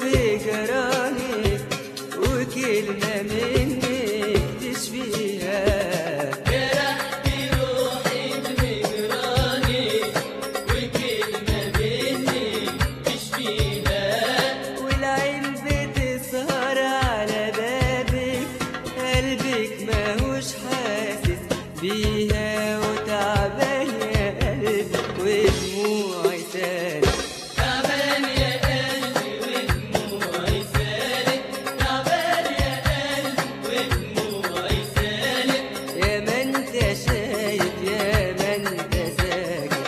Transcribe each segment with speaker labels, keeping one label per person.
Speaker 1: بجراني وكلمة منك تشفيها.
Speaker 2: جرحتي روحي بجراني وكلمة منك تشفيها.
Speaker 1: والعين بتسهر على بابك، قلبك ماهوش حاسس بيها، وتعبان يا قلبي ودموعي سالت.
Speaker 2: تعبان يا قلبي ودموعي سالت. تعبان يا قلبي ودموعي سالت.
Speaker 1: يا ما انت شايف يا ما انت ساكت.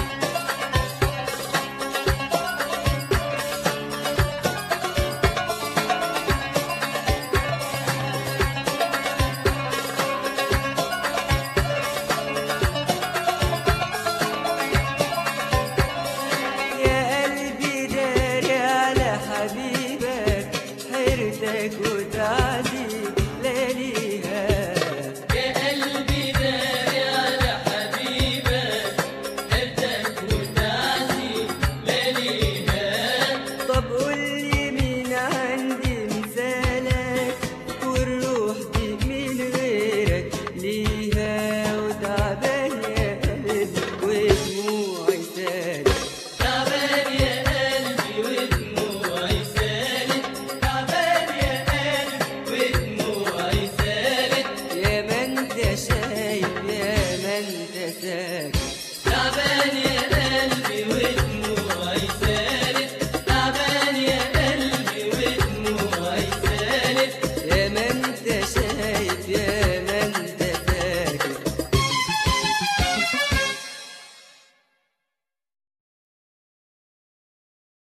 Speaker 1: يا قلبي داري على حبيبك، حيرتك وتعذيب لياليها.
Speaker 2: يا قلبي داري على حبيبك، حيرتك وتعذيب لياليها.
Speaker 1: طب قولي مين عندي مثالك، والروح دي من غيرك ليها، وتعبان يا قلبي ودموعي سالت.
Speaker 2: تعبان يا قلبي ودموعي سالت. تعبان يا قلبي ودموعي سالت.
Speaker 1: يا ما انت شايف يا ما انت ساكت.